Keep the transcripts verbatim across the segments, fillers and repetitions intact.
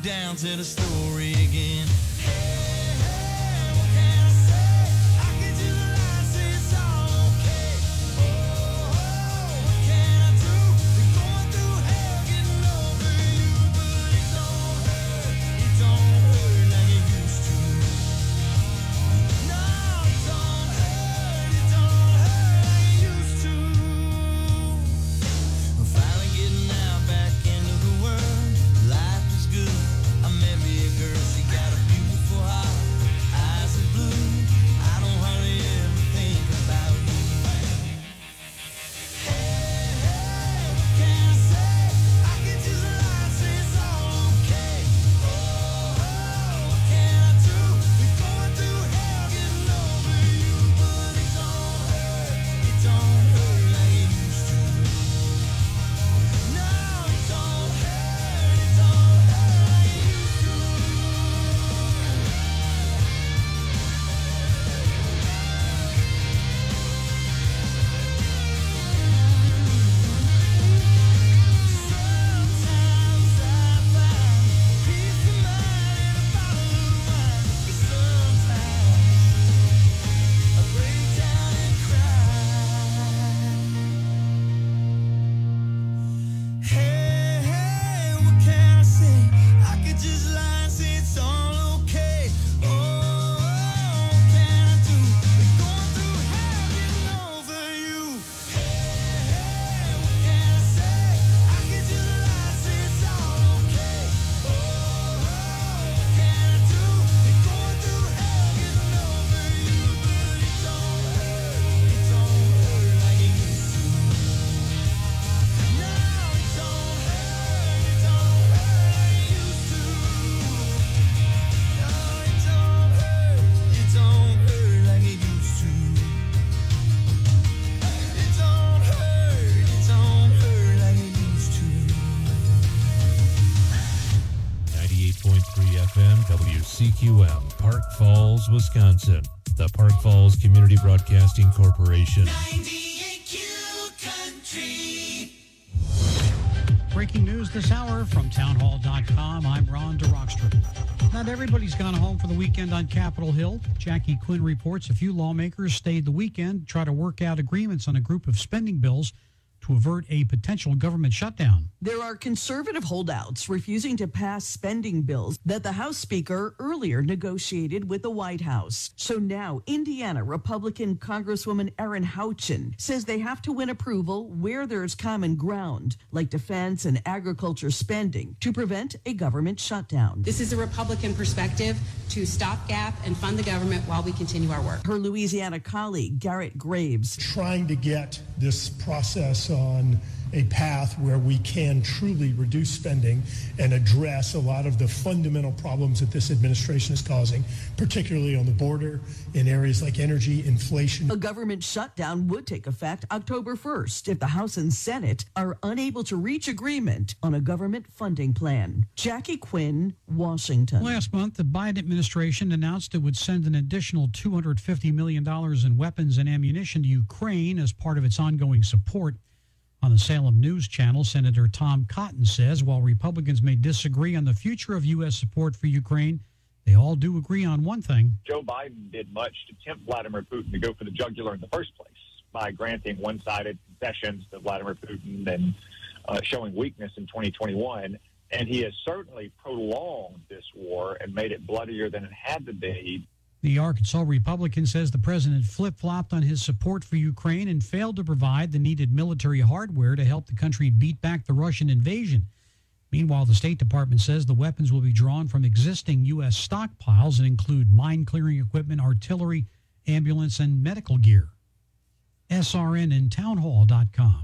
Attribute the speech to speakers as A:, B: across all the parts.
A: down to the story again. Hey, hey, what can I say? I can just lie, say it's all okay. Oh, oh, what can I do? Been going through hell getting over you, but it don't hurt. It don't hurt like it used to. No, it don't hurt. It don't hurt like it used to. I'm finally getting out back into the world. Life is good. I met me a girl. She got a beautiful heart, eyes of blue. I don't hardly ever think about you. Hey, hey, what can I say? I can just lie, say it's all okay. Oh, oh, what can I do? Been going through hell getting over you, but it don't hurt. It don't hurt like it used to. No, it don't hurt. It don't hurt like it used to. Sometimes I find peace of mind in a bottle of wine. But sometimes I break down and cry. Hey, hey, what can I say? I could just lie and say it's all okay. Oh, what can I do? Been going through hell getting over you. Hey, hey, what can I say? I could just lie and say it's all okay. Oh, what can I do? Been going through hell getting over you, but it don't hurt. It don't hurt like it used to. No, it don't hurt. It don't hurt like it used to. No, it don't hurt. It don't hurt like it used to. It don't hurt. It don't hurt like it used to.
B: ninety-eight point three F M W C Q M, Park Falls, Wisconsin. The Park Falls Community Broadcasting Corporation.
A: ninety-eight Q Country.
C: Breaking news this hour from townhall dot com. I'm Ron DeRockstrom. Not everybody's gone home for the weekend on Capitol Hill. Jackie Quinn reports a few lawmakers stayed the weekend to try to work out agreements on a group of spending bills to avert a potential government shutdown.
D: There are conservative holdouts refusing to pass spending bills that the House Speaker earlier negotiated with the White House. So now Indiana Republican Congresswoman Erin Houchin says they have to win approval where there's common ground, like defense and agriculture spending, to prevent a government shutdown.
E: This is a Republican perspective to stopgap and fund the government while we continue our work.
D: Her Louisiana colleague, Garrett Graves.
F: Trying to get this process on a path where we can truly reduce spending and address a lot of the fundamental problems that this administration is causing, particularly on the border, in areas like energy, inflation.
D: A government shutdown would take effect October first if the House and Senate are unable to reach agreement on a government funding plan. Jackie Quinn, Washington.
C: Last month, the Biden administration announced it would send an additional two hundred fifty million dollars in weapons and ammunition to Ukraine as part of its ongoing support. On the Salem News Channel, Senator Tom Cotton says while Republicans may disagree on the future of U S support for Ukraine, they all do agree on one thing.
G: Joe Biden did much to tempt Vladimir Putin to go for the jugular in the first place by granting one-sided concessions to Vladimir Putin and uh, showing weakness in twenty twenty-one. And he has certainly prolonged this war and made it bloodier than it had to be.
C: The Arkansas Republican says the president flip-flopped on his support for Ukraine and failed to provide the needed military hardware to help the country beat back the Russian invasion. Meanwhile, the State Department says the weapons will be drawn from existing U S stockpiles and include mine-clearing equipment, artillery, ambulance, and medical gear. S R N and townhall dot com.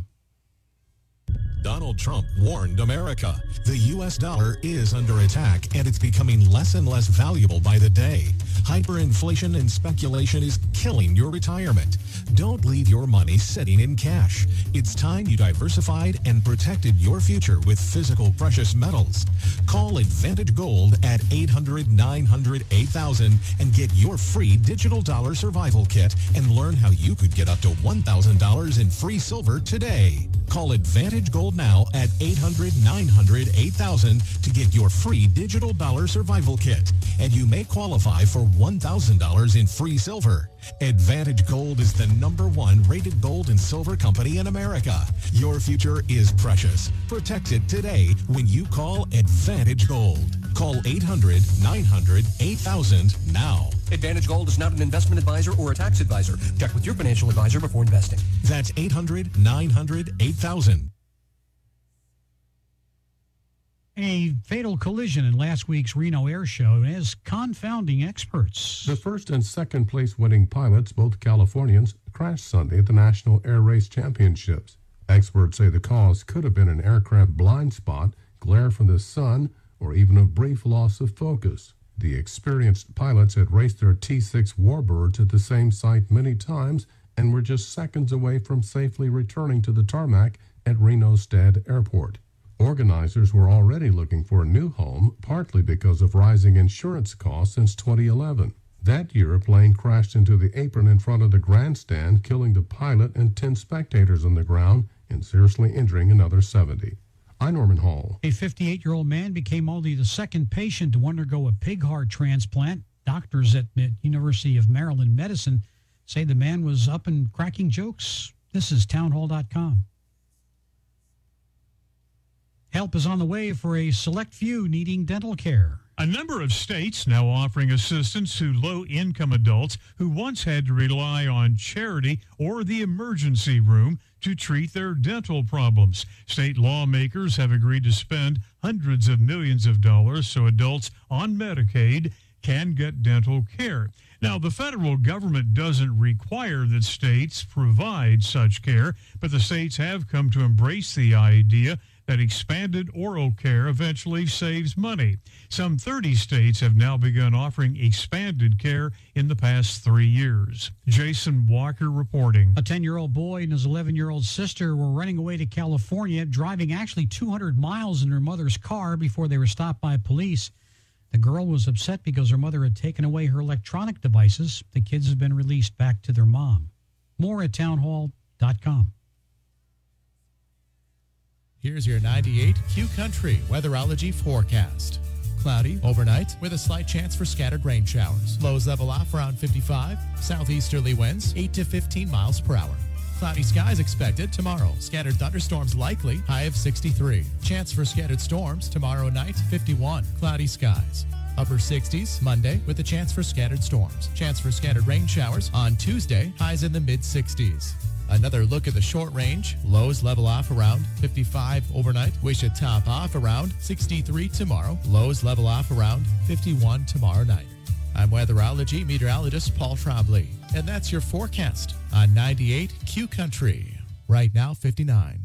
H: Donald Trump warned America. The U S dollar is under attack, and it's becoming less and less valuable by the day. Hyperinflation and speculation is killing your retirement. Don't leave your money sitting in cash. It's time you diversified and protected your future with physical precious metals. Call Advantage Gold at eight hundred, nine hundred, eight thousand and get your free digital dollar survival kit and learn how you could get up to one thousand dollars in free silver today. Call Advantage Gold now at eight hundred, nine hundred, eight thousand to get your free digital dollar survival kit. And you may qualify for one thousand dollars in free silver. Advantage Gold is the number one rated gold and silver company in America. Your future is precious. Protect it today when you call Advantage Gold. Call eight hundred, nine hundred, eight thousand now.
I: Advantage Gold is not an investment advisor or a tax advisor. Check with your financial advisor before investing.
H: That's eight hundred, nine hundred, eight thousand.
C: A fatal collision in last week's Reno Air Show is confounding experts.
J: The first and second place winning pilots, both Californians, crashed Sunday at the National Air Race Championships. Experts say the cause could have been an aircraft blind spot, glare from the sun, or even a brief loss of focus. The experienced pilots had raced their T six Warbirds at the same site many times and were just seconds away from safely returning to the tarmac at Reno Stead Airport. Organizers were already looking for a new home, partly because of rising insurance costs since twenty eleven. That year, a plane crashed into the apron in front of the grandstand, killing the pilot and ten spectators on the ground and seriously injuring another seventy. I'm Norman Hall.
C: A fifty-eight-year-old man became only the second patient to undergo a pig heart transplant. Doctors at the University of Maryland Medicine say the man was up and cracking jokes. This is townhall dot com. Help is on the way for a select few needing dental care.
K: A number of states now offering assistance to low-income adults who once had to rely on charity or the emergency room to treat their dental problems. State lawmakers have agreed to spend hundreds of millions of dollars so adults on Medicaid can get dental care. Now, the federal government doesn't require that states provide such care, but the states have come to embrace the idea that expanded oral care eventually saves money. Some thirty states have now begun offering expanded care in the past three years. Jason Walker reporting.
C: A ten-year-old boy and his eleven-year-old sister were running away to California, driving actually two hundred miles in her mother's car before they were stopped by police. The girl was upset because her mother had taken away her electronic devices. The kids have been released back to their mom. More at townhall dot com.
L: Here's your ninety-eight Q Country weatherology forecast. Cloudy overnight with a slight chance for scattered rain showers. Lows level off around fifty-five. Southeasterly winds eight to fifteen miles per hour. Cloudy skies expected tomorrow. Scattered thunderstorms likely. High of sixty-three. Chance for scattered storms tomorrow night fifty-one. Cloudy skies. Upper sixties Monday with a chance for scattered storms. Chance for scattered rain showers on Tuesday. Highs in the mid sixties. Another look at the short range. Lows level off around fifty-five overnight. We should top off around sixty-three tomorrow. Lows level off around fifty-one tomorrow night. I'm weatherology meteorologist Paul Trombley, and that's your forecast on ninety-eight Q Country. Right now, fifty-nine.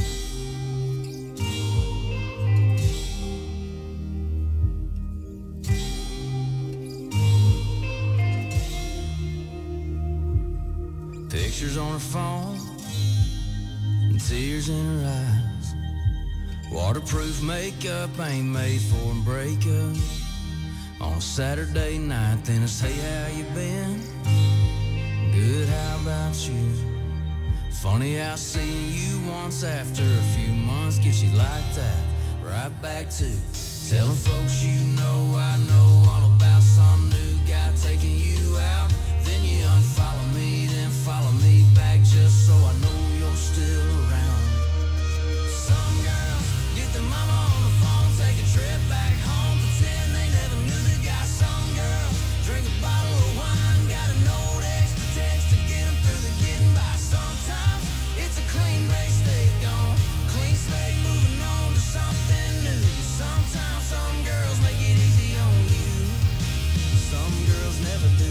A: Pictures on her phone and tears in her eyes. Waterproof makeup ain't made for a breakup. On a Saturday night, then it's hey, how you been? Good, how about you? Funny how seeing you once after a few months gets you like that. Right back to telling folks you know I know all about some new guy taking you out. Then you unfollow me, then follow me back just so I know you're still around. Some girls get their mama on the phone, take a trip back home, pretend they never knew the guy. Some girls drink a bottle of wine, got a note extra text to get them through the getting by. Sometimes it's a clean break, stay gone, clean slate, moving on to something new. Sometimes some girls make it easy on you, some girls never do.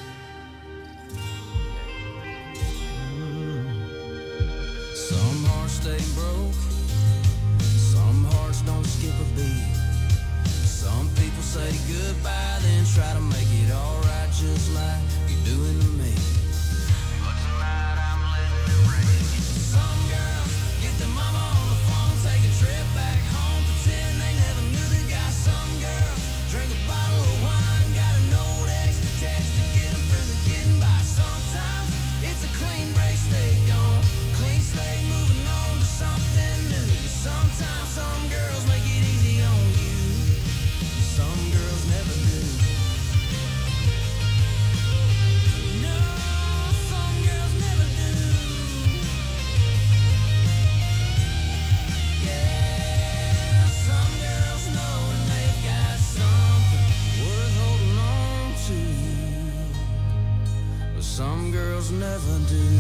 A: Some hearts stay broke, some hearts don't skip a beat. Some people say goodbye, then try to make it alright just like you're doing to me. But tonight I'm letting it rain. Some girls get their mama on the phone, take a trip back home, pretend they never knew the guy. Some girls drink a bottle of wine, got a note extra text to get them through the getting by. Sometimes it's a clean break, stay gone, clean slate, moving on to something new. never do.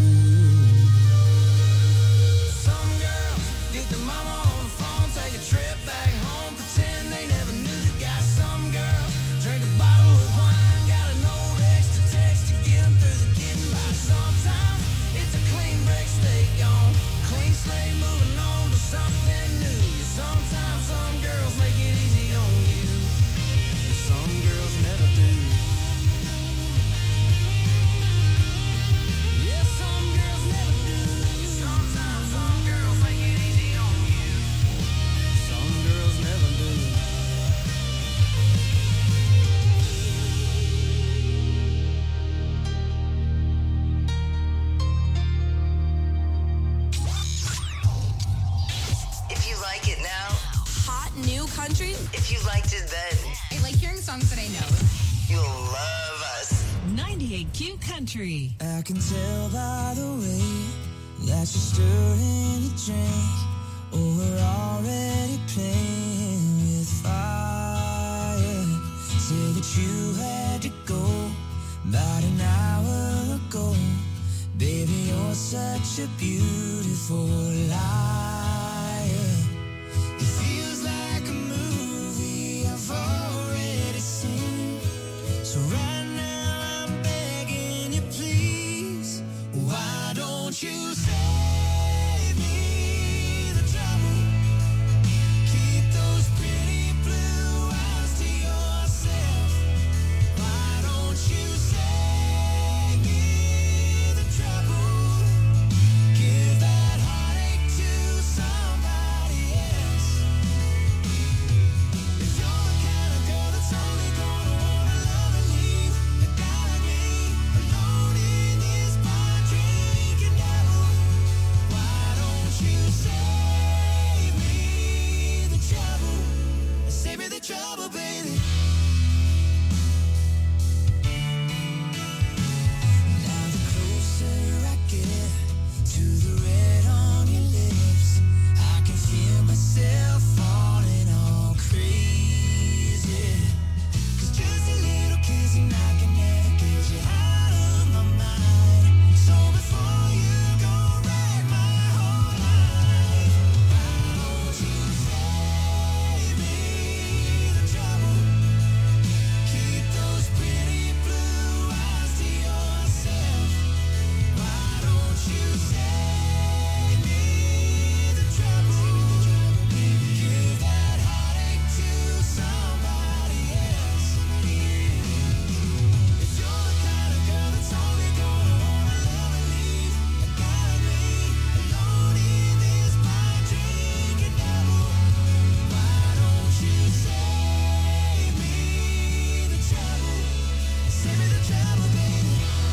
A: Some girls get their mama on the phone, take a trip back home, pretend they never knew the guy. Some girls drink a bottle of wine, got an old extra text to get them through the getting by. Sometimes it's a clean break, stay gone, clean slate, moving on to something new. Sometimes some girls make it easy on you, some girls never do. Yeah, some girls never do. Sometimes some girls make it easy on you, some girls never do.
M: If you like it now,
N: Hot new country?
M: if you liked it then,
N: I like hearing songs that I know.
M: you'll love us.
N: ninety-eight Q Country.
A: I can tell by the way that you're stirring a drink, or we're already playing with fire. Say that you had to go about an hour ago. Baby, you're such a beautiful liar. It feels like a movie I've already seen. So right now I'm begging you, please, why don't you save me the trouble? Keep those pretty blue eyes to yourself. Why don't you save me the trouble? Give that heartache to somebody else. If you're the kind of girl that's only gonna wanna love and leave a guy like me alone in this bar drinking devil, why don't you save me the trouble? Save me the trouble, baby. Now the closer I get to the red on your lips, I can feel myself falling all crazy. 'Cause just a little kissing I can never get you out of my mind. So before you go wreck my whole life, why don't you save me the trouble? Keep those pretty blue eyes to yourself. Why don't you save me the trouble? Give that heartache to somebody else. If you're the kind of girl that's only gonna wanna love and leave a guy like me alone in this bar drinking devil, why don't you save me the trouble? Save me the trouble, baby.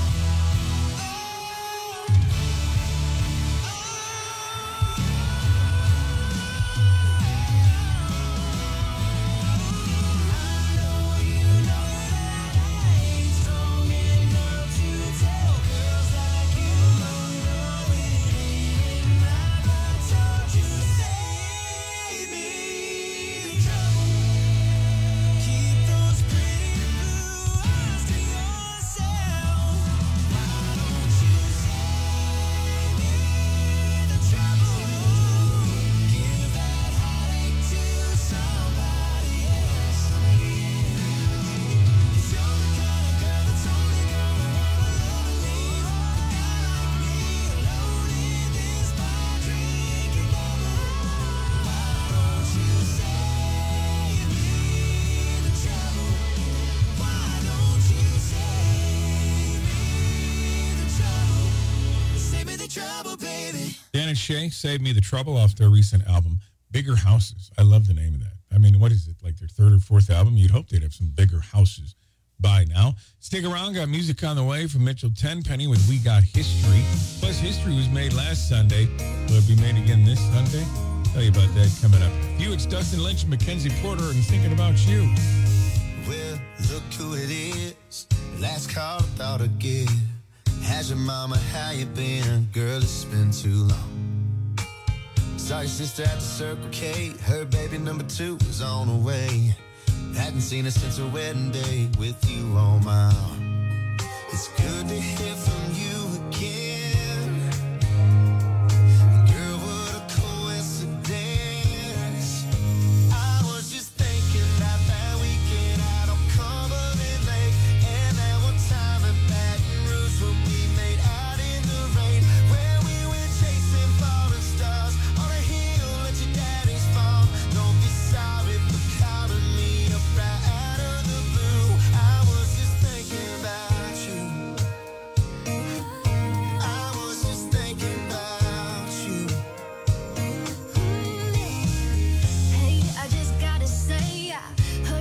O: Dan and Shay, Save Me the Trouble, off their recent album, Bigger Houses. I love the name of that. I mean, what is it, like their third or fourth album? You'd hope they'd have some bigger houses by now. Stick around, got music on the way from Mitchell Tenpenny with We Got History. Plus, history was made last Sunday. Will it be made again this Sunday? Tell you about that coming up. You, it's Dustin Lynch and Mackenzie Porter, and thinking about you.
A: Well, look who it is. Last call without a gift. How's your mama? How you been? Girl, it's been too long. Saw your sister at the Circle K. Her baby number two was on the way. Hadn't seen her since her wedding day with you on my arm. It's good to hear from you again.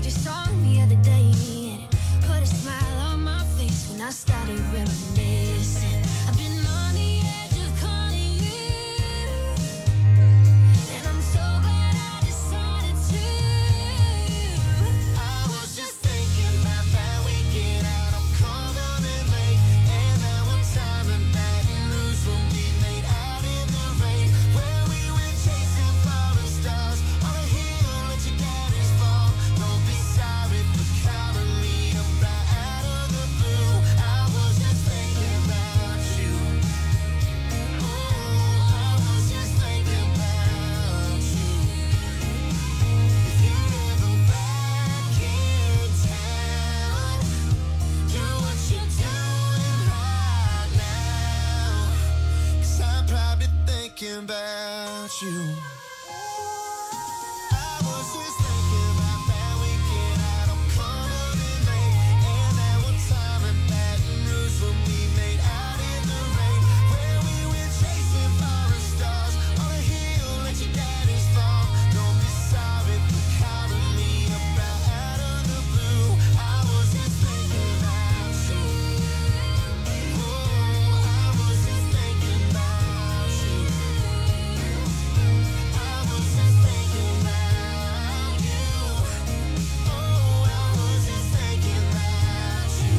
P: heard your song the other day, and it put a smile on my face when I started reminiscing. I've been on the edge of calling you, and I'm so glad I decided to. I was just thinking about that weekend out. I'm coming in late, and now I'm timing Baton Rouge when we made out in the rain, where we went chasing falling stars on a hill that your daddy's fall. Don't be sorry for calling me about out of the blue. I was just thinking about you. Oh, I was just thinking about you. If you're ever back in town, do what you're doing right now, 'cause I'm probably thinking about you. I was just thinking about that weekend out. I'm coming in late, and now I'm timing Baton Rouge when we made out in the rain, where we went chasing falling stars on a hill that your daddy's fall. Don't be sorry for calling me about out of the blue. I was just thinking about you. Oh, I was just thinking about you. I was just thinking about you. Oh, I was just thinking about you.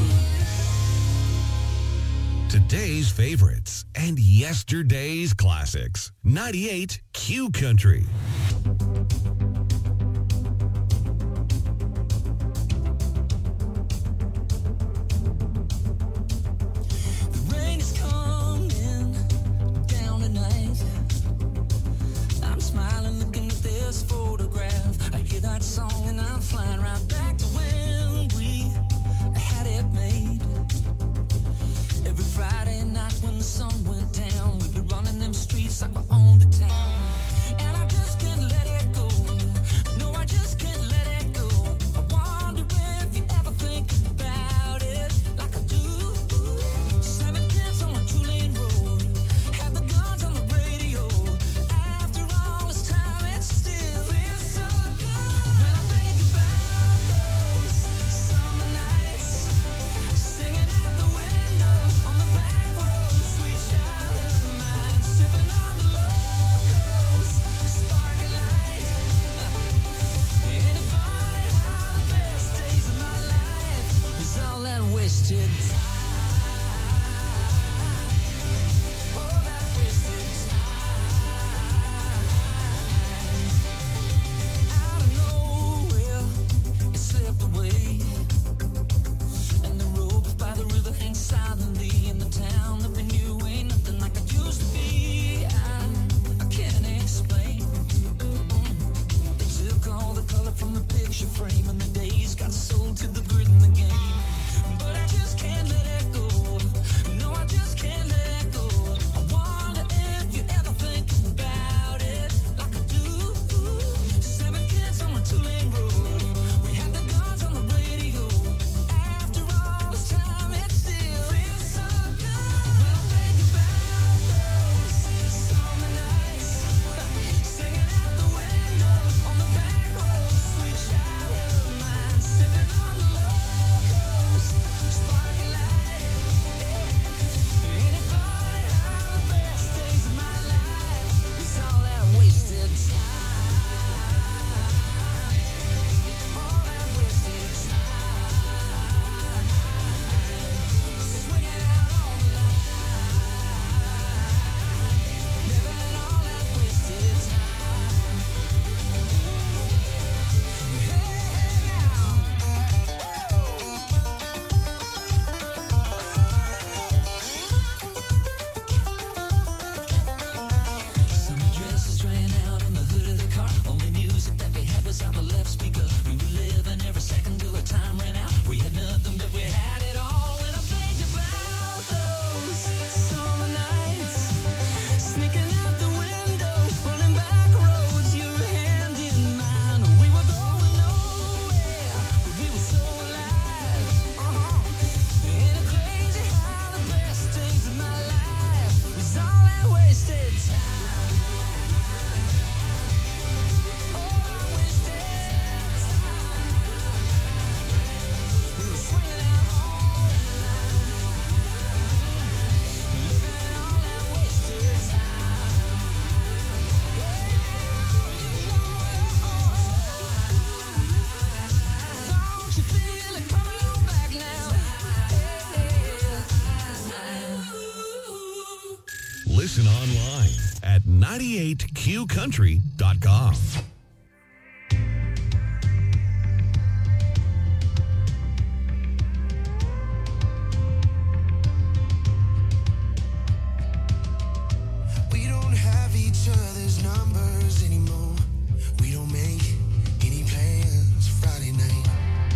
Q: Today's favorites and yesterday's classics. ninety-eight Q Country.
A: The rain is coming down tonight. I'm smiling looking at this photograph. I hear that song and I'm flying right back to when we had it made. Every Friday night when the sun went down, we'd be running them streets like we owned the town. And I just can't
Q: Listen online at ninety-eight q country dot com.
P: We don't have each other's numbers anymore. We don't make any plans Friday night.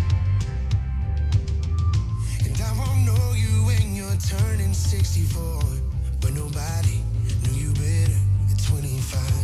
P: And I won't know you when you're turning sixty-four. But nobody knew you better at twenty-five.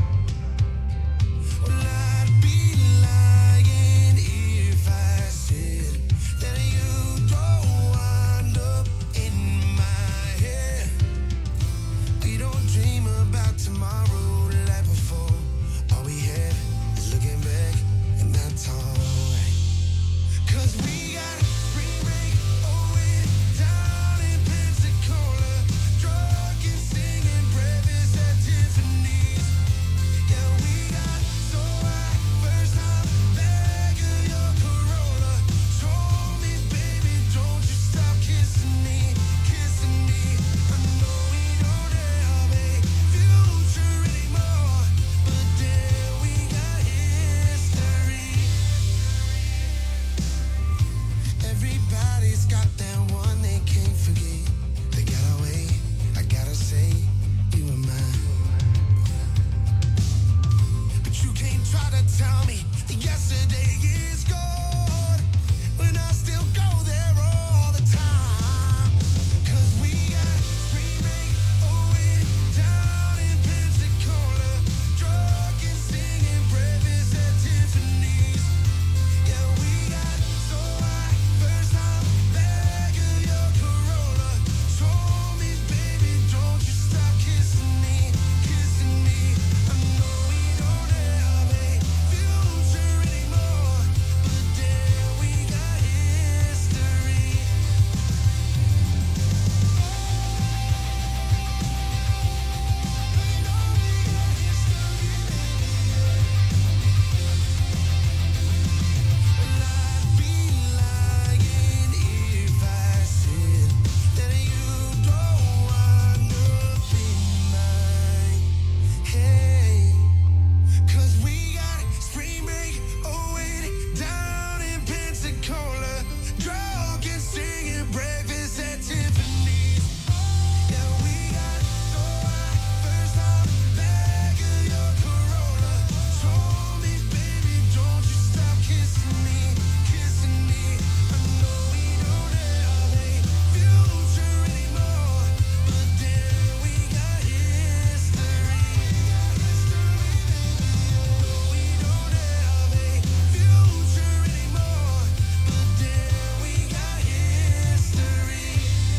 P: Well, I'd be lying if I said that you don't wind up in my head. We don't dream about tomorrow like before. All we had is looking back, and that's alright. 'Cause we got spring break, oh, we're down in Pensacola, drunk and singing breakfast at Tiffany's. Yeah, we got so high, first time back of your Corolla. Told me, baby, don't you stop kissing me, kissing me. I know we don't have a future anymore, but then we got history. Everybody's got that one they can't forget. They got away, I gotta say, you and mine. But you can't try to tell me that yesterday is gone when I still go there all the time. 'Cause we got spring break, oh, we're down in Pensacola, drunk and singing breakfast at Tiffany's. Yeah, we got so high, first time back of your Corolla. Told me, baby, don't you stop kissing me, kissing me. I know we don't have a future anymore, but then we got history. I'd be lying if I said that you don't wind up in my head. 'Cause we got spring break, oh, wait, down in Pensacola, drunk and singing breakfast at Tiffany's. Yeah, we got so high, first time back of your Corolla. Told me, baby, don't you stop kissing me, kissing me. I know we don't have a future anymore, but then we got history. We don't have a future anymore, but then we got history.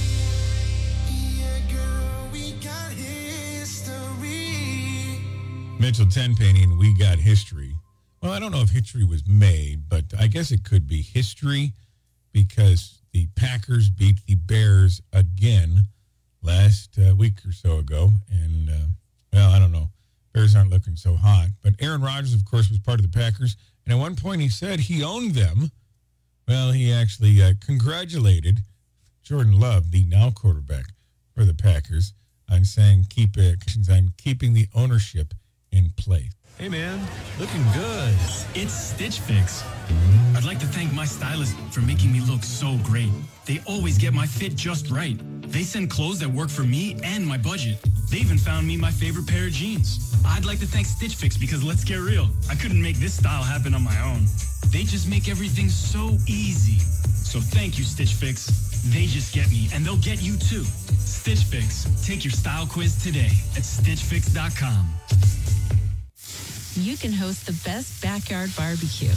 P: Yeah, girl, we got history.
O: Mitchell Tenpenny and We Got History. Well, I don't know if history was made, but I guess it could be history because the Packers beat the Bears again last uh, week or so ago. And, uh, well, I don't know. Bears aren't looking so hot. But Aaron Rodgers, of course, was part of the Packers. And at one point he said he owned them. Well, he actually uh, congratulated Jordan Love, the now quarterback for the Packers, on saying, keep it, I'm keeping the ownership in place.
R: Hey man, looking good. It's Stitch Fix. I'd like to thank my stylist for making me look so great. They always get my fit just right. They send clothes that work for me and my budget. They even found me my favorite pair of jeans. I'd like to thank Stitch Fix because let's get real, I couldn't make this style happen on my own. They just make everything so easy. So thank you, Stitch Fix. They just get me, and they'll get you too. Stitch Fix. Take your style quiz today at stitch fix dot com.
S: You can host the best backyard barbecue.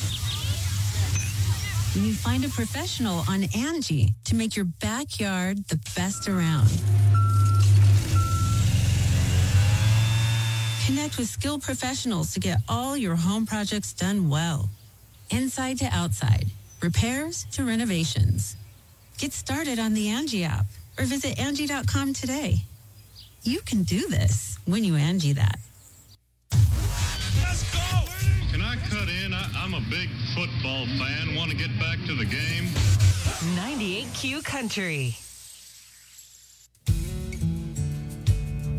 S: When you find a professional on Angie to make your backyard the best around. Connect with skilled professionals to get all your home projects done well. Inside to outside, repairs to renovations. Get started on the Angie app or visit Angie dot com today. You can do this when you Angie that.
T: Let's go! Can I cut in? I, I'm a big football fan. Want to get back to the game?
N: ninety-eight Q Country.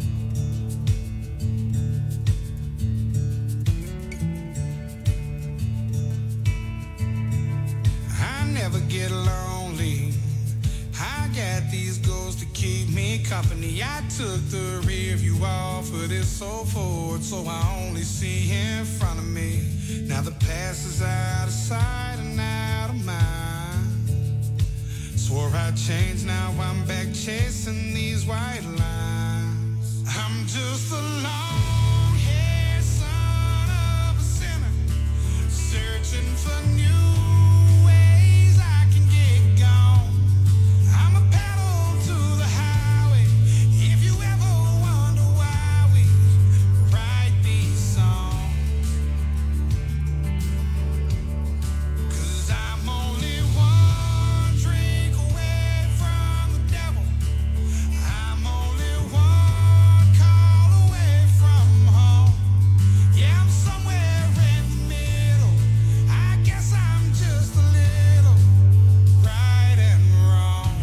P: ever get lonely, I got these goals to keep me company. I took the rear view off of this old Ford, so I only see in front of me. Now the past is out of sight and out of mind. Swore I'd change, now I'm back chasing these white lines. I'm just a long-haired son of a sinner, searching for new ways I can get gone. I'm a pedal to the highway. If you ever wonder why we write these songs, 'cause I'm only one drink away from the devil. I'm only one call away from home. Yeah, I'm somewhere in the middle. I guess I'm just a little right and wrong.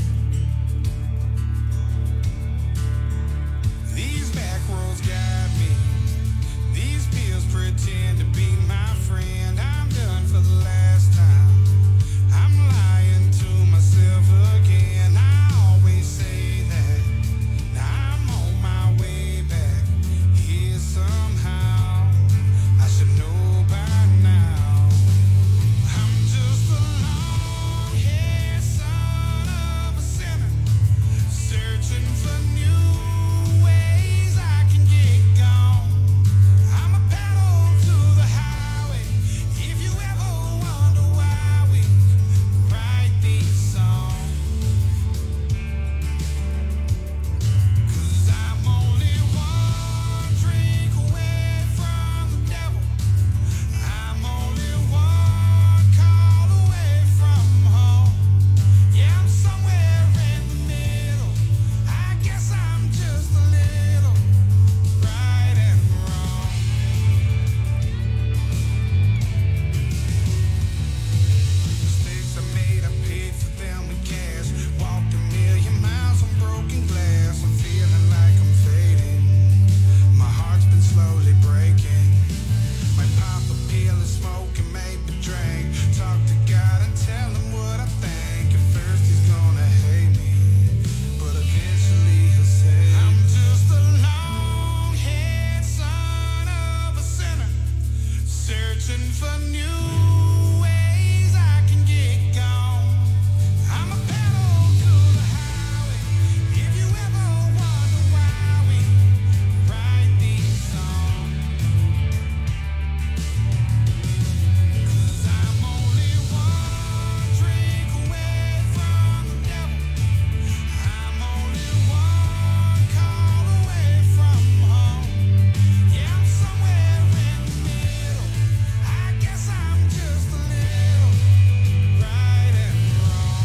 P: These back roads got me. These pills pretend to be my friend. I'm done for the last time. I'm lying to myself again. I always say that. Now I'm on my way back here somehow. I should know by now. I'm just a long-haired son of a sinner, searching for new ways I can get gone. I'm a pedal to the highway. If you ever wonder why we write these songs, 'cause I'm only one drink away from the devil. I'm only one call away from home. Yeah, I'm somewhere in the middle. I guess I'm just a little right and wrong. Mistakes I made, I paid for them with cash. Walked a million miles on broken glass. I'm feeling like I'm fading. My heart's been slowly breaking. Might pop a pill and smoke and maybe drink. Talk to God and tell him what I think. At first he's gonna hate me, but eventually he'll say, I'm just a long-haired son of a sinner, searching for new ways I can get gone. I'm a pedal to the highway. If you ever wonder why we write these songs, 'cause I'm only one drink away from the devil. I'm only one call away from home. Yeah, I'm somewhere in the middle. I guess I'm just a little right and wrong.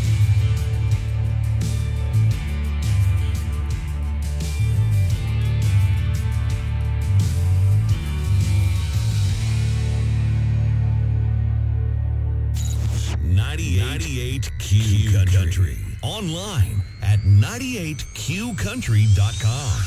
Q: ninety-eight Q Country. Online at ninety-eight q country dot com.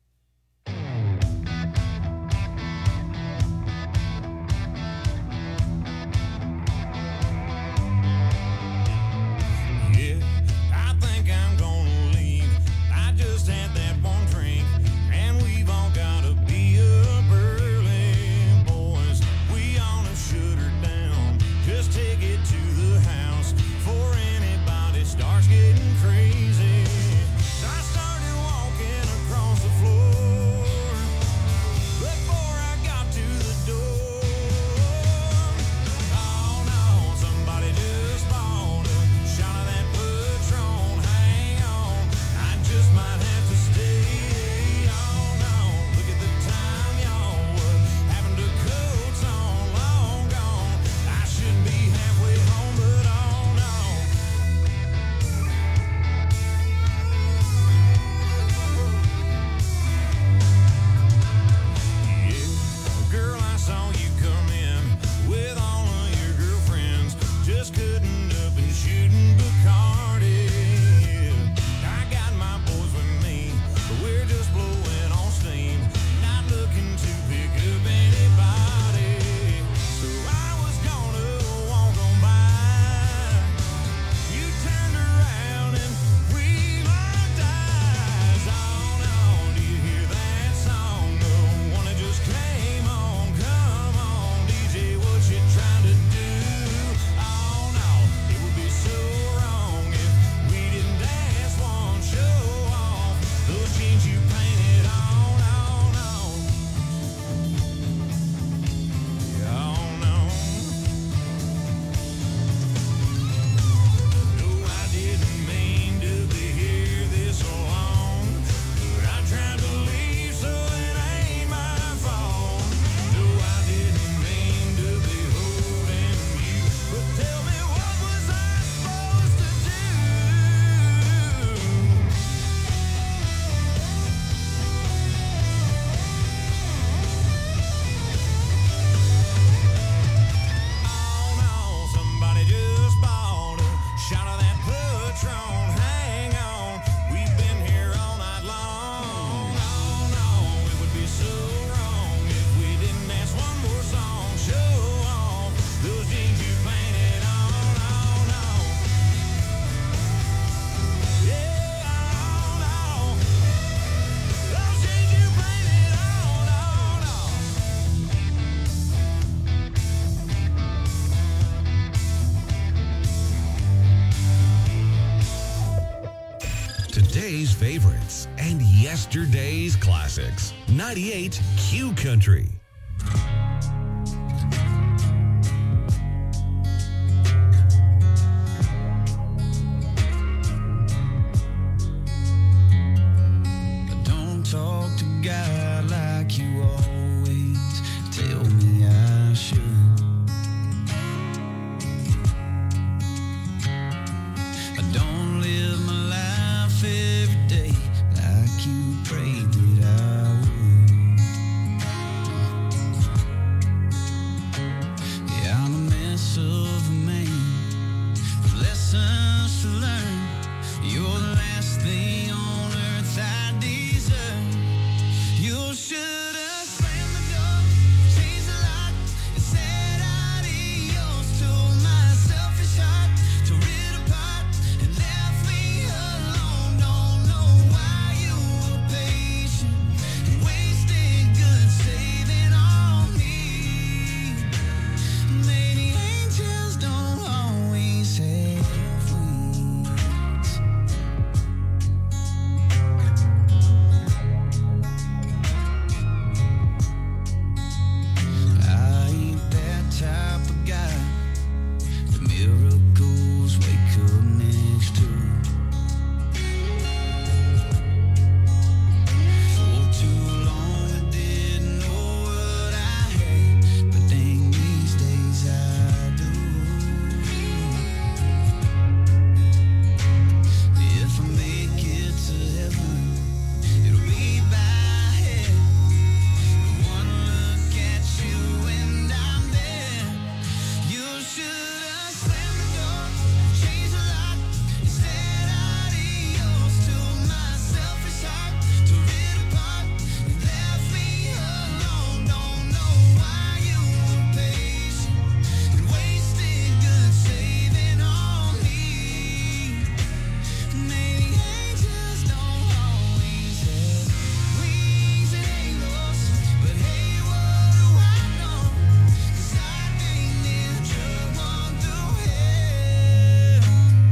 P: Yeah, I think I'm gonna leave. I just had that one drink, and we've all gotta be up early, boys. We all have shut her down. Just take it to the house before anybody starts getting crazy. So I started walking across the
Q: today's favorites and yesterday's classics. ninety-eight Q Country.
A: Don't talk to God like you always tell me I should. I don't live my life every day like you prayed that I would. Yeah, I'm a mess of a man with lessons to learn. You're the last thing on earth I deserve. You should have slammed the door, changed the lock, and said adios to my selfish heart. Tore it apart and left me alone. Don't know why you were patient and wasted good saving on me. Maybe angels don't always have wings. I ain't that type of guy that miracles wake up next to. For too long I didn't know what I had, but dang, these days I do. If I make it to heaven, it'll be by head. One look at you and I'm there. You should have slammed the door, changed the lock, and said adios to my selfish heart. Tore it apart and left me alone. Don't know why you were patient and wasted good saving on me. Maybe angels don't always have wings and halos, but hey, what do I know? 'Cause I ain't never one through hell.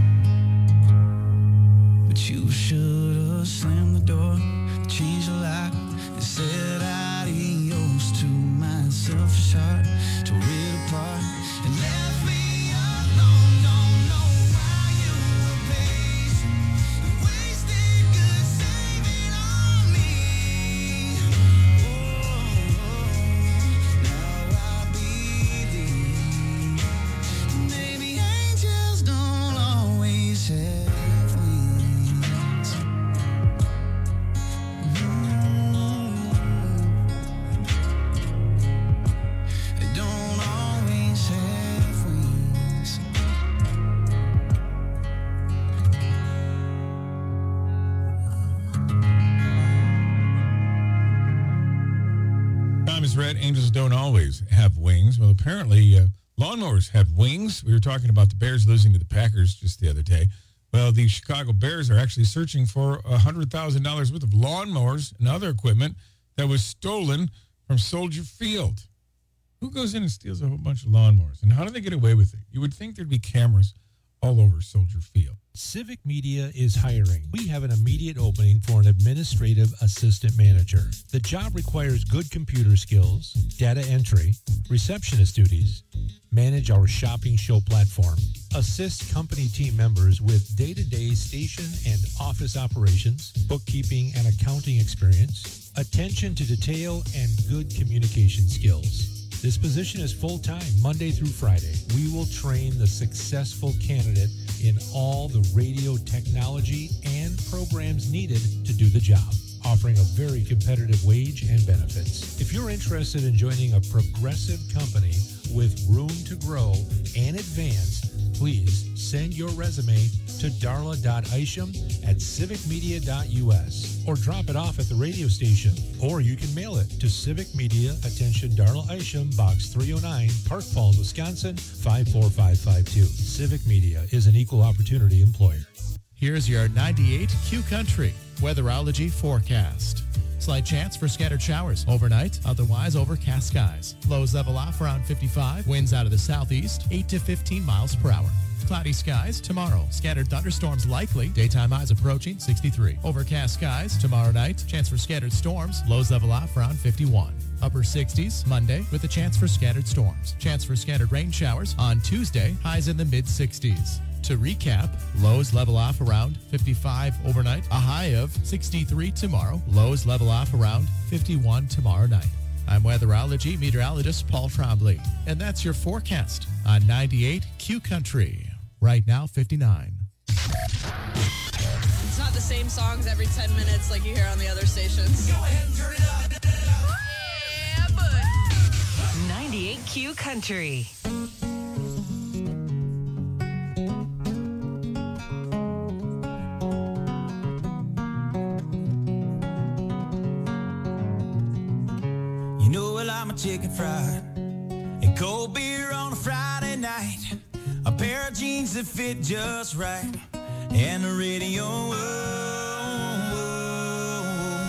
A: But you should have slammed the door, changed the lock, and said adios to my selfish heart. Tore it apart and left me alone. Don't know why you were patient and wasted good saving on me. Now I believe maybe angels don't always have wings. They don't always have wings.
O: Time is red. Angels don't always have wings. Well, apparently, uh, lawnmowers have wings. We were talking about the Bears losing to the Packers just the other day. Well, the Chicago Bears are actually searching for one hundred thousand dollars worth of lawnmowers and other equipment that was stolen from Soldier Field. Who goes in and steals a whole bunch of lawnmowers? And how do they get away with it? You would think there'd be cameras all over Soldier Field.
B: Civic Media is hiring. We have an immediate opening for an administrative assistant manager. The job requires good computer skills, data entry, receptionist duties, manage our shopping show platform, assist company team members with day-to-day station and office operations, bookkeeping and accounting experience, attention to detail, and good communication skills. This position is full-time, Monday through Friday. We will train the successful candidate in all the radio technology and programs needed to do the job, offering a very competitive wage and benefits. If you're interested in joining a progressive company with room to grow and advance, please send your resume to darla dot isham at civic media dot u s or drop it off at the radio station. Or you can mail it to Civic Media, attention Darla Isham, Box three oh nine, Park Falls, Wisconsin, five four five five two. Civic Media is an equal opportunity employer.
L: Here's your ninety-eight Q Country weatherology forecast. Slight chance for scattered showers overnight, otherwise overcast skies. Lows level off around fifty-five, winds out of the southeast, eight to fifteen miles per hour. Cloudy skies tomorrow. Scattered thunderstorms likely. Daytime highs approaching sixty-three. Overcast skies tomorrow night. Chance for scattered storms. Lows level off around fifty-one. Upper sixties Monday with a chance for scattered storms. Chance for scattered rain showers on Tuesday. Highs in the mid-sixties. To recap, lows level off around fifty-five overnight. A high of sixty-three tomorrow. Lows level off around fifty-one tomorrow night. I'm weatherology meteorologist Paul Trombley, and that's your forecast on ninety-eight Q Country. Right now, fifty-nine.
U: It's not the same songs every ten minutes like you hear on the other stations. Go ahead and turn it up. Yeah, bud.
N: ninety-eight Q Country.
A: You know I like my chicken fried and cold beer on a Friday night, a pair of jeans that fit just right, and the radio. Whoa, whoa,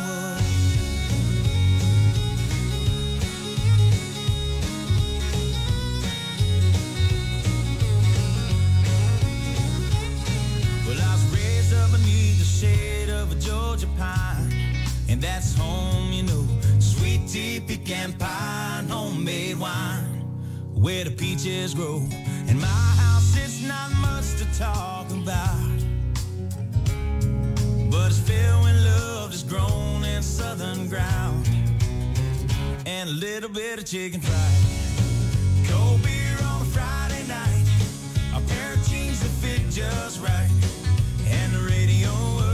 A: whoa. Well, I was raised up beneath the shade of a Georgia pine, and that's home, you know. Sweet tea, pecan pie, and homemade wine, where the peaches grow. In my house, it's not much to talk about, but it's filled when love is grown in southern ground, and a little bit of chicken fried. Cold beer on a Friday night, a pair of jeans that fit just right, and the radio.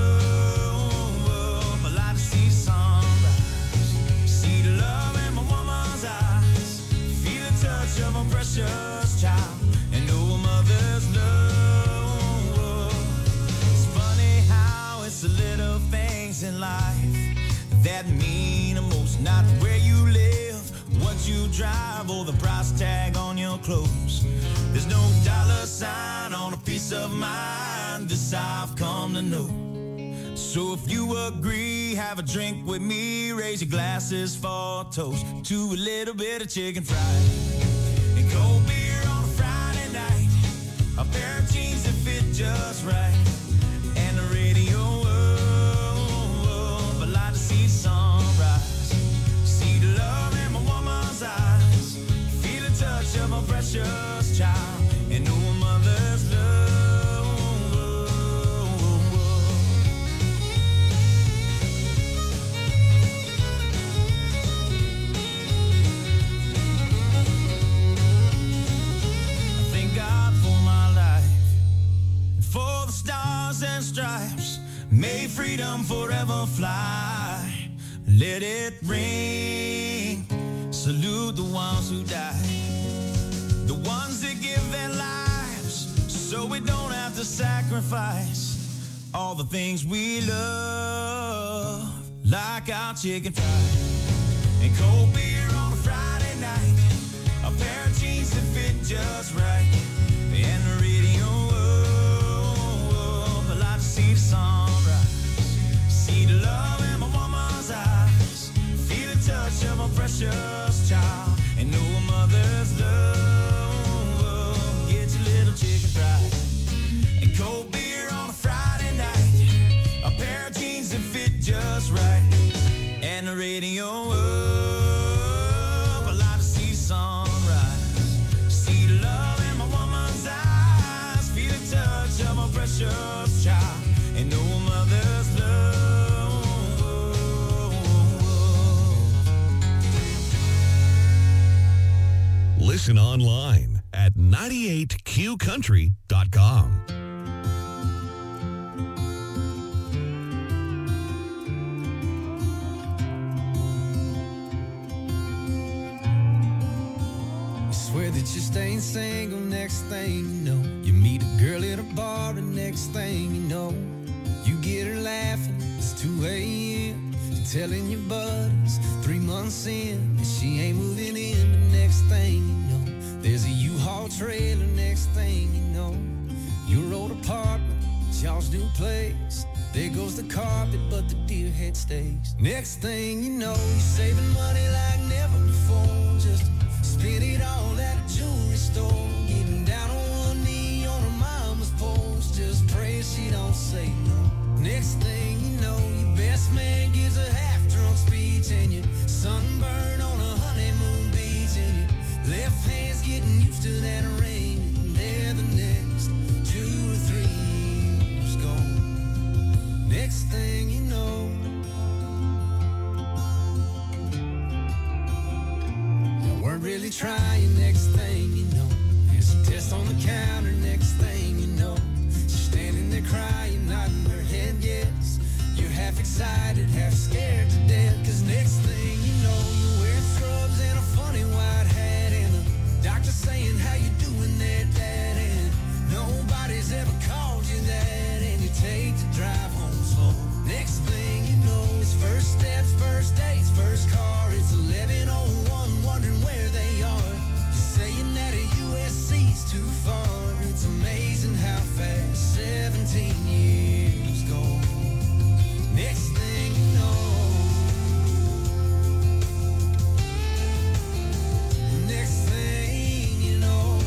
A: Of a precious child and know a mother's love. It's funny how it's the little things in life that mean the most. Not where you live, what you drive, or the price tag on your clothes. There's no dollar sign on a piece of mind. This I've come to know. So if you agree, have a drink with me. Raise your glasses for a toast to a little bit of chicken fried. Cold beer on a Friday night, a pair of jeans that fit just right, and the radio. Oh, but like to see the sunrise, see the love in my woman's eyes, feel the touch of a precious child, and know a mother's love. For the stars and stripes, may freedom forever fly. Let it ring. Salute the ones who died, the ones that give their lives so we don't have to sacrifice all the things we love, like our chicken fried and cold beer on a Friday night, a pair of jeans that fit just right, and the radio. See the sunrise, see the love in my woman's eyes, feel the touch of a precious child, and know a mother's love. Get your little chicken fried and cold beer on a Friday night, a pair of jeans that fit just right, and the radio. I like to see the sunrise, see the love in my woman's eyes, feel the touch of a precious child, and no mother's love.
Q: Listen online at ninety-eight Q country dot com.
A: Swear that you're staying single, next thing you know, you meet a girl at a bar, and next thing you know, you get her laughing. It's two a.m. You're telling your buddies three months in and she ain't moving in. The next thing you know, there's a U-Haul trailer. Next thing you know, your old apartment, it's y'all's new place. There goes the carpet, but the deer head stays. Next thing you know, you're saving money like never before. Just spend it all at a jewelry store, getting down on one knee on a mile
P: say no. Next thing you know, your best man gives a half-drunk speech, and you sunburn on a honeymoon beach, and your left hand's getting used to that rain. And there the next two or three years gone. Next thing you know, you weren't really trying. Next thing you know, there's a test on the counter. Next thing you know, she's standing there crying, nodding her head yes. You're half excited, half scared to death, cause next thing you know, you're wearing scrubs and a funny white hat, and the doctor saying, how you doing there, Dad? And nobody's ever called you that, and you take the drive home slow. Next thing you know, it's first steps, first dates, first car. It's eleven oh one, wondering where they are. You're saying that a U S C's too far. It's amazing how fast seventeen years go. Next thing you know, next thing you know,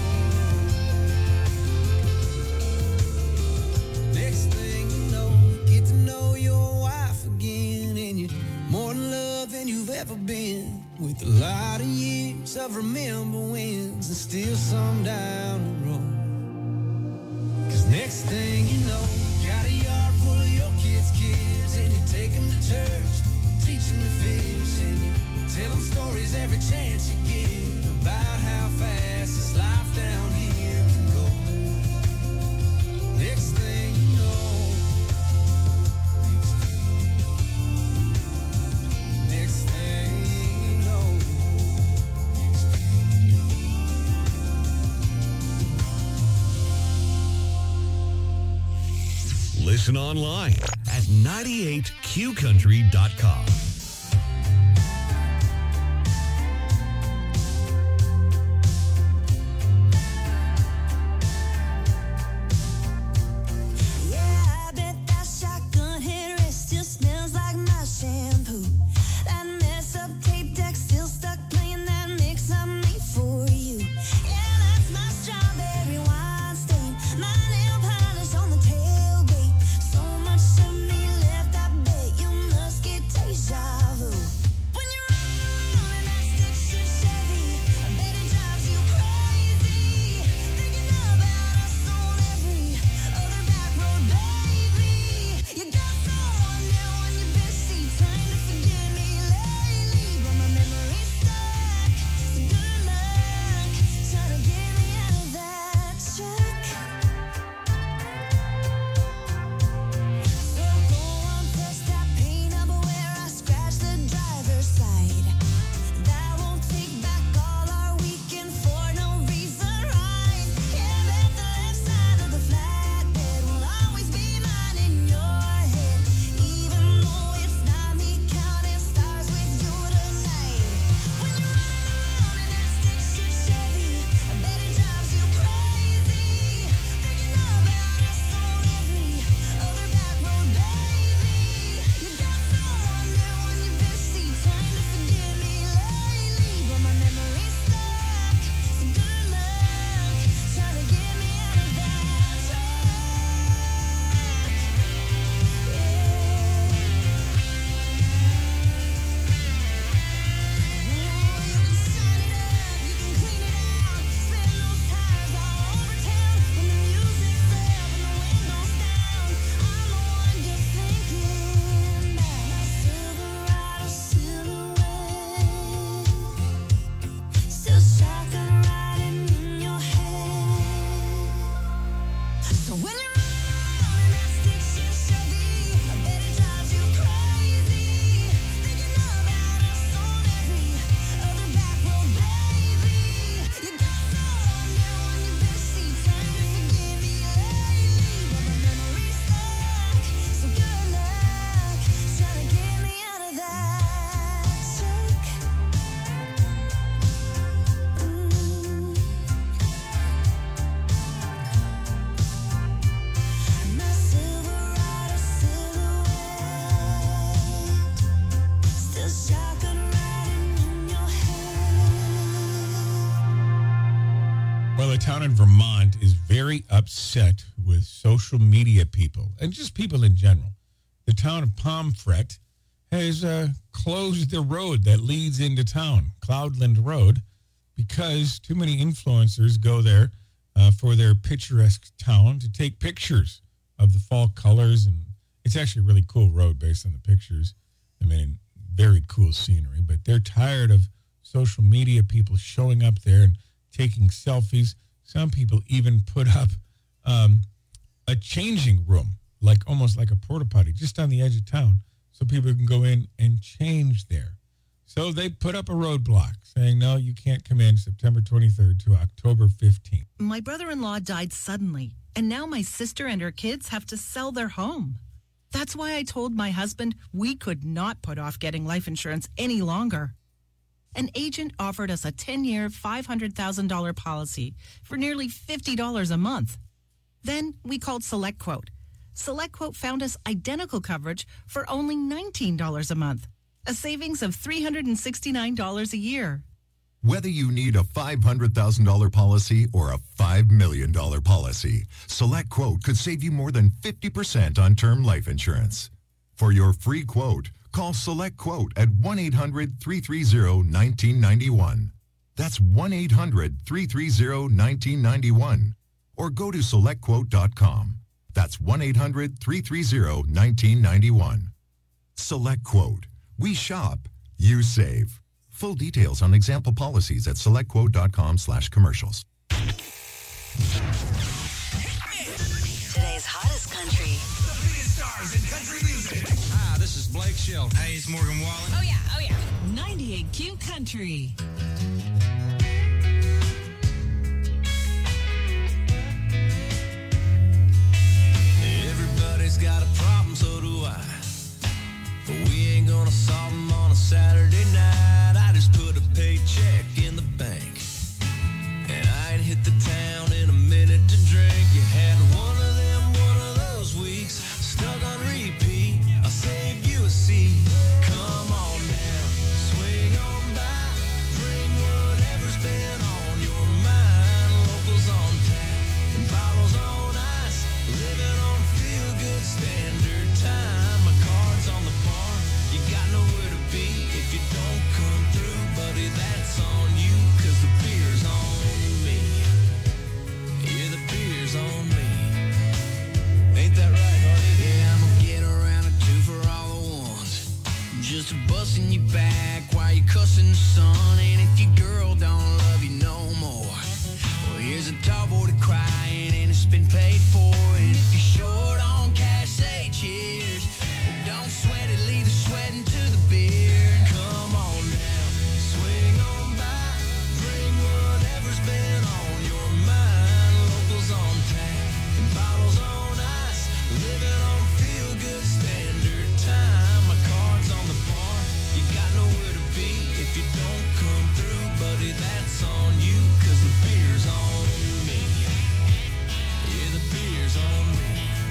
P: next thing you know, you get to know your wife again, and you're more in love than you've ever been, with a lot of years of remember wins and still some down the road. Cause next thing you know, you got a yard full of your kids' kids, and you take them to church, teach them to fish, and you tell them stories every chance you get about how fast this life down here can go. Next thing you know, next thing you know,
Q: Listen online at ninety-eight q country dot com.
A: Yeah, I bet that shotgun headrest still smells like my shampoo. That mess up tape deck still stuck playing that mix I made for you. Yeah, that's my strawberry wine stain, my nail polish on the tailgate. So much of me left, I bet you must get deja vu. When you're rolling in that stick shift Chevy, I bet it drives you crazy. Thinking about us on every other back road, baby. You got someone now on your bed sheet trying to forget me lately, but my memory's stuck. So good luck trying to get me out of that check. So go on, press that paint up where I scratched the driver's side. That won't take back all our weekend for no reason, right? Yeah, bet the left side of the flatbed will always be mine in your head, even though it's not me counting stars with you tonight. When you're running around in that stick shift Chevy, I bet it drives you crazy. Thinking about us on every other back road, baby. You got someone there on your bed sheet trying to forget me lately, but my memory's stuck. So good luck trying to get me out of that track. So when you're rolling that stick shift Chevy, I bet it drives you crazy. Thinking about us on every other back road, baby. You got someone there on your bed sheet trying to forget me lately, but my memory's stuck. So good luck trying to get me out of that check. My Silverado silhouette, still shotgun riding in your head.
O: Well, a town in Vermont is very very upset with social media people and just people in general. The town of Pomfret has uh, closed the road that leads into town, Cloudland Road, because too many influencers go there uh, for their picturesque town to take pictures of the fall colors. And it's actually a really cool road based on the pictures. I mean, very cool scenery, but they're tired of social media people showing up there and taking selfies. Some people even put up um, a changing room, like almost like a porta potty, just on the edge of town, so people can go in and change there. So they put up a roadblock saying, no, you can't come in September twenty-third to October fifteenth.
E: My brother-in-law died suddenly, and now my sister and her kids have to sell their home. That's why I told my husband we could not put off getting life insurance any longer. An agent offered us a ten-year, five hundred thousand dollars policy for nearly fifty dollars a month. Then we called SelectQuote. SelectQuote found us identical coverage for only nineteen dollars a month, a savings of three hundred sixty-nine dollars a year.
V: Whether you need a five hundred thousand dollars policy or a five million dollars policy, SelectQuote could save you more than fifty percent on term life insurance. For your free quote, call SelectQuote at one eight hundred, three three zero, one nine nine one. That's one eight hundred, three three zero, one nine nine one. Or go to select quote dot com. That's one eight hundred, three three zero, one nine nine one. SelectQuote. We shop, you save. Full details on example policies at select quote dot com slash commercials.
N: Today's hottest country.
Q: The biggest stars in country music. Hi, this is Blake Shelton. Hey, it's Morgan Wallen.
N: Oh, yeah, oh, yeah. ninety-eight Q Country.
Q: Everybody's got a problem, so do I. But we ain't gonna solve them on a Saturday night. I just put a paycheck in the bank, and I ain't hit the town in a minute to drink. You had one of them, one of those weeks, stuck on repeat. I'll save you a seat. Come on now, swing on by, bring whatever's been on your mind. Locals on tap and bottles on ice, living on feel-good standard time. My card's on the bar, you got nowhere to be if you don't come through, buddy. That's on you, 'cause the beer's on me. Yeah, the beer's on me. Ain't that right, honey? Yeah, I'm gonna get around a two for all the ones, just busting you back while you cussing the sun. And if your girl don't love you no more, well, here's a tall boy to cry in, and it's been paid for. And if you're short on cash, say cheers. Well, don't sweat it, leave the sweating to the beer. Come on now, swing on by, bring whatever's been on your mind. Locals on tap and bottles on ice, living on feel-good standard time. My card's on the bar, you got nowhere to be if you don't come through, buddy. That's on you, 'cause the beer's on me. Yeah, the beer's on me.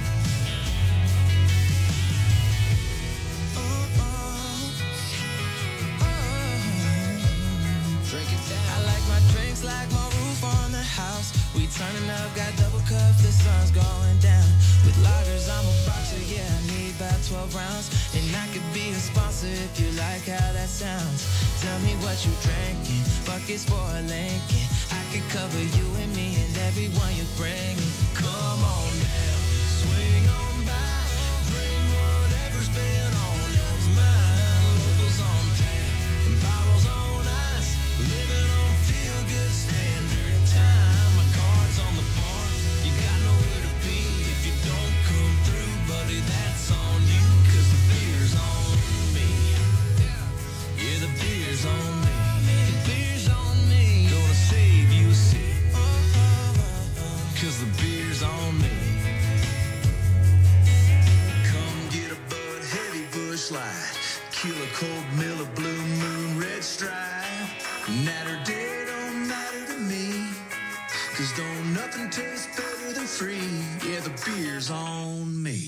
Q: Drink it down. I like my drinks like my roof on the house. We turning up, got double cups, the sun's going down. With lagers, I'm a boxer, yeah, I need about twelve rounds. And I could be a sponsor if you like how that sounds. Tell me what you drinking, buckets for a Lincoln. I could cover you and me and everyone you bring. Come on now, swing on by, bring whatever's been on your mind. Locals on tap and bottles on ice, living on feel-good standard time. My card's on the bar, you got nowhere to be if you don't come through, buddy. That's on you, 'cause the beer's on me. Yeah, the beer's on me. The beer's on me. Gonna save you a seat, 'cause the beer's on me. Come get a Bud Heavy Busch Light, Killer Cold Miller Blue Moon Red Stripe. Night or day don't matter to me, 'cause don't nothing taste better than free. Yeah, the beer's on me.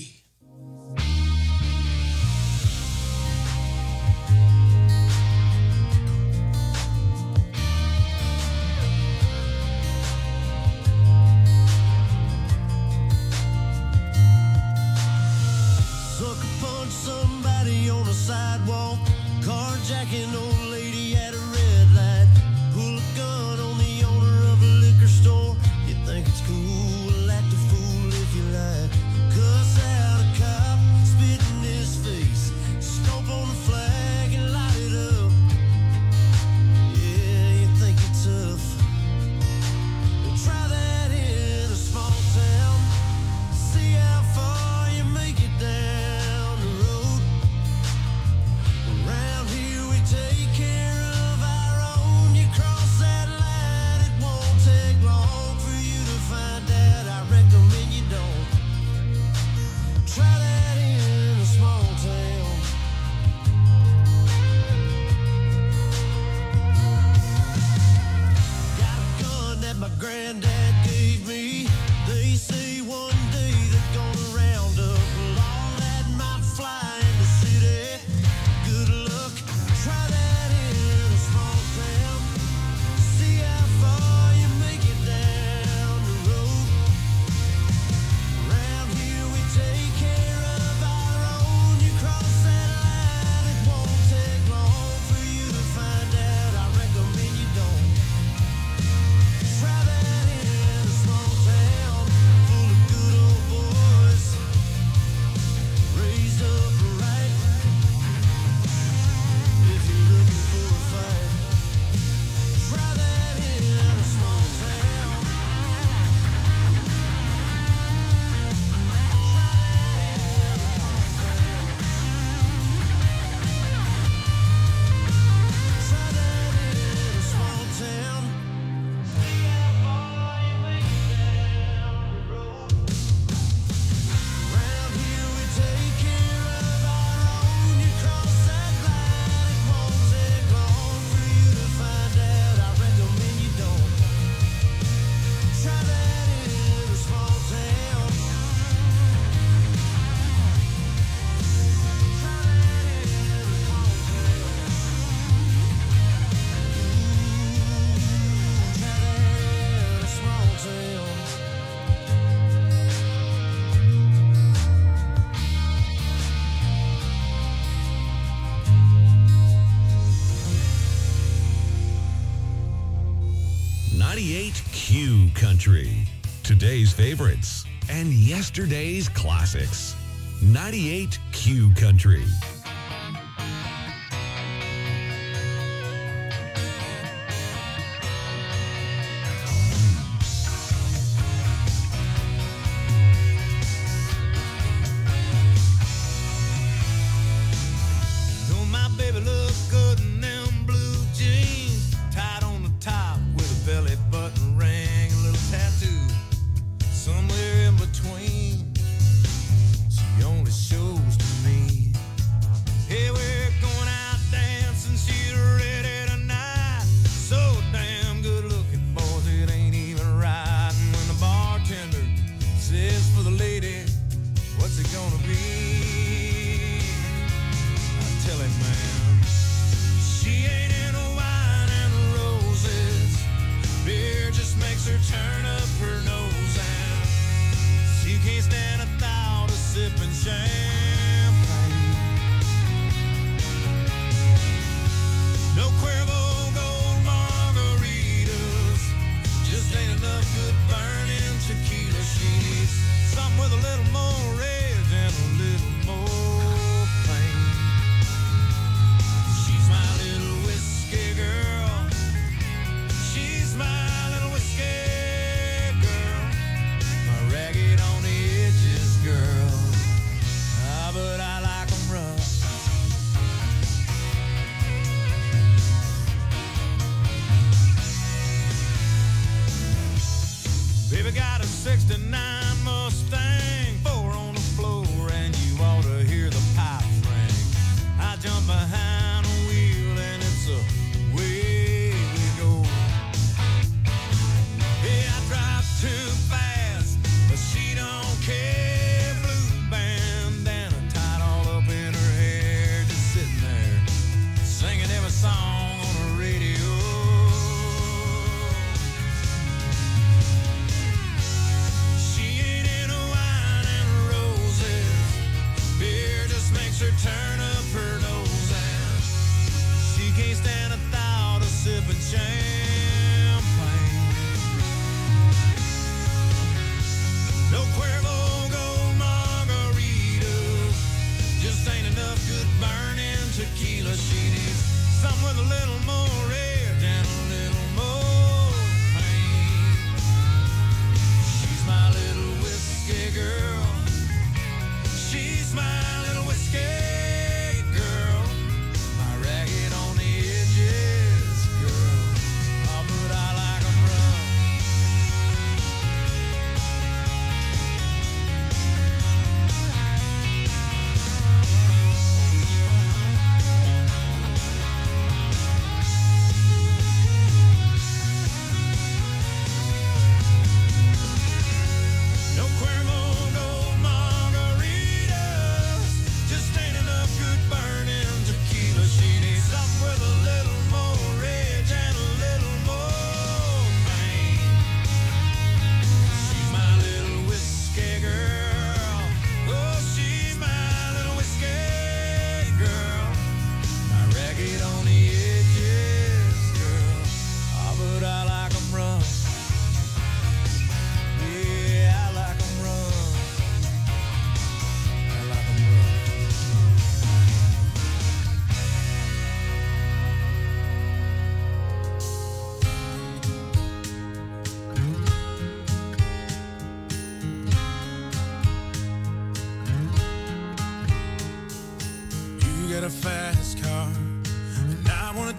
D: Country. Today's favorites and yesterday's classics. ninety-eight Q Country.
P: Don't my baby look good in them blue jeans, tied on the top with a belly button ring, a little tattoo somewhere in between. She only shows to me. Hey, we're going out dancing, she's ready tonight. So damn good looking, boys, it ain't even right. And when the bartender says for the lady, what's it gonna be? Tell him, man, she ain't into wine and roses. Beer just makes her turn up her nose, and she can't stand a thought of sipping champagne. No Cuervo Gold margaritas, just ain't enough good burning tequila. She needs something with a little more red and a little more pain. She's my little whiskey girl. She's my little whiskey girl. My ragged on the edges girl. Ah, but I like 'em rough. Baby got a sixty-nine Mustang, four on the floor, and you ought to hear the pipes ring. I jump behind the wheel and it's away we go. Yeah, I drive too fast, but she don't care. Blue bandana tied all up in her hair, just sitting there singing every song on the radio. She ain't into wine and roses. Beer just makes her turn up her nose, and she can't stand a thought of sipping champagne. No Cuervo Gold margaritas, just ain't enough good burning tequila. She needs something with a little more red and a little more pain. She's my little whiskey girl. She's my little whiskey girl. My ragged on the edges girl. Oh, but I like 'em rough. No Cuervo Gold margaritas, just ain't enough good burning tequila. She needs something with a little more red and a little more pain. She's my little whiskey girl. Oh, she's my little whiskey girl. My ragged on the edges girl. Oh, but I like 'em rough. Yeah, I like 'em rough. I like 'em rough. You got a fast car,